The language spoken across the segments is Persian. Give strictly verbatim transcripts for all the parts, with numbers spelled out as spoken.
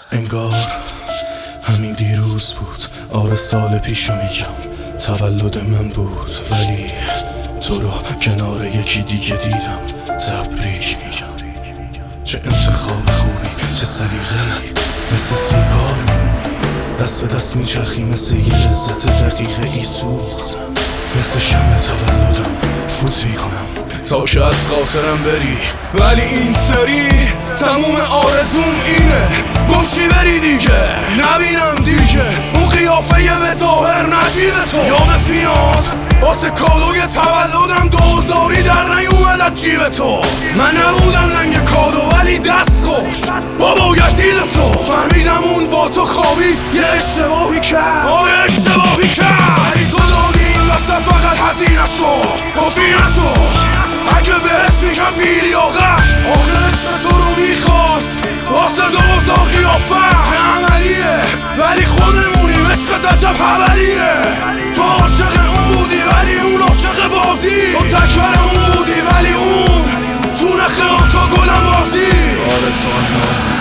انگار همین دیروز بود، آره سال پیشو میگم تولد من بود، ولی تو رو کنار یکی دیگه دیدم. تبریک میگم. چه انتخاب خوبی، چه سلیقه‌ای، مثل سیگار دست به دست میچرخی، مثل یه لذت دقیقه ای سوختم، مثل شمع تولدم فوت میکنم تا که از خاطرم بری. ولی این سری تموم آرزوم اینه گمشی بری دیگه، نبینم دیگه اون قیافه به ظاهر نجیب تو. یادت میاد واسه کادوی تولدم دوزاری در نیومد از جیب تو. من نبودم لنگ کادو ولی دست خوش بابا یزید تو. فهمیدم اون با تو خوابید یه اشتباهی کرد، آره اشتباهی کرد. ولی تو دادی این وسط فقط هزینه شو، کافی نشو. اگه بهت میگم بیلی آقا آخه عشق تو رو میخواست واسه دوزار قیافه عملیه، ولی خودمونیم عشق عجب حولیه. تو عاشق اون بودی ولی اون عاشق بازی، تو تکر اون بودی ولی اون تو نخه تو گلم بازی. آره تو نازی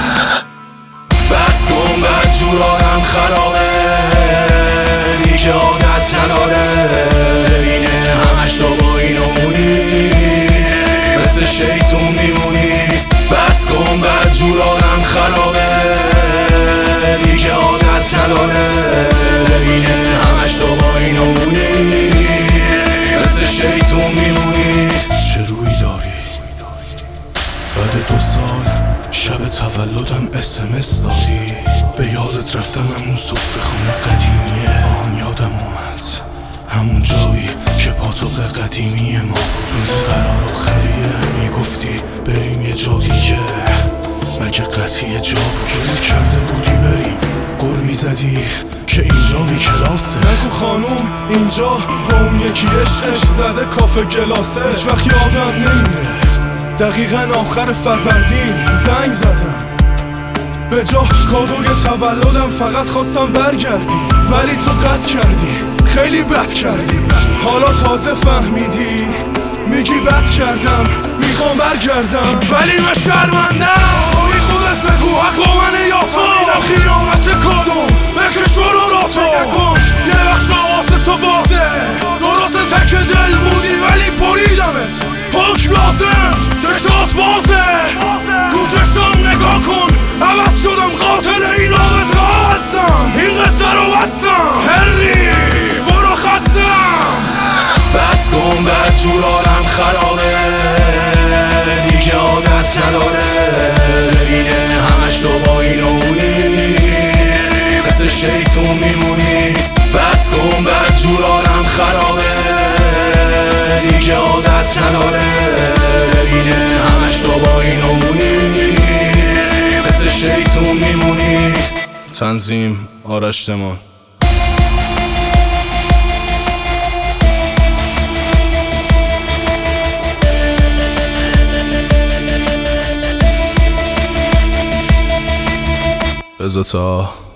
بس کن بد جورارم خرابه دیگه عادت نداره ببینه همش تو با اینو مونی مثل شیطون میمونی. بس کن بد جورارم خرابه دیگه عادت نداره ببینه همش تو با اینو مونی مثل شیطون میمونی. چه روی داری بعد دو سال شب تولدم اسمس دادی، به یادت رفتم همون سفره خونه قدیمیه. آن یادم اومد همون جایی که پاتوق قدیمی ما بود، تو قرار آخریه میگفتی بریم یه جا دیگه، مگه قطعی جا بود؟ شروع کرده بودی بریم گر میزدی که اینجا بی کلاسه. نگو خانوم اینجا با اون یکی عشقش زده کافه گلاسه. هیچ وقت یادم نمیره دقیقا آخر فروردین زنگ زدم به جا کادوی تولدم فقط خواستم برگردی، ولی تو قطع کردی، خیلی بد کردی. حالا تازه فهمیدی میگی بد کردم میخوام برگردم، ولی من شرمندم. بی خودت بگو حق با منه یا تو؟ اینم خیانت کادوم بکش رو را تو نکن. یه وقت جا تو بازه درست تک دل بودی ولی بریدمت حکم لازم. چشات بازه رو چشام نگاه کن، عوض شدم قاتل این رابطه ها هستم. این قصه رو بستم هری برو خستم. بس کن بد جورارم خرابه دیگه عادت نداره ببینه همش تو با اینو مونی مثل شیطون میمونی. بس کن بد جورارم خرابه دیگه عادت نداره ببینه همش تو با اینو مونی مثل شیطون میمونی. تنظیم آرش تمان. رضا طه